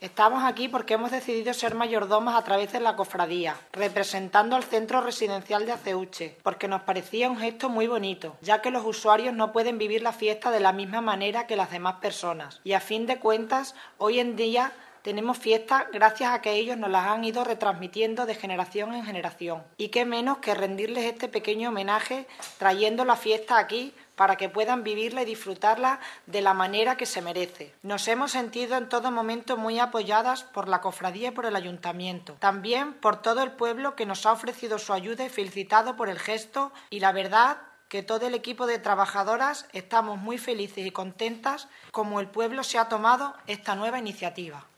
Estamos aquí porque hemos decidido ser mayordomos a través de la cofradía, representando al centro residencial de Aceuche, porque nos parecía un gesto muy bonito, ya que los usuarios no pueden vivir la fiesta de la misma manera que las demás personas. Y a fin de cuentas, hoy en día tenemos fiestas gracias a que ellos nos las han ido retransmitiendo de generación en generación. Y qué menos que rendirles este pequeño homenaje trayendo la fiesta aquí para que puedan vivirla y disfrutarla de la manera que se merece. Nos hemos sentido en todo momento muy apoyadas por la cofradía y por el ayuntamiento. También por todo el pueblo que nos ha ofrecido su ayuda y felicitado por el gesto, y la verdad que todo el equipo de trabajadoras estamos muy felices y contentas como el pueblo se ha tomado esta nueva iniciativa.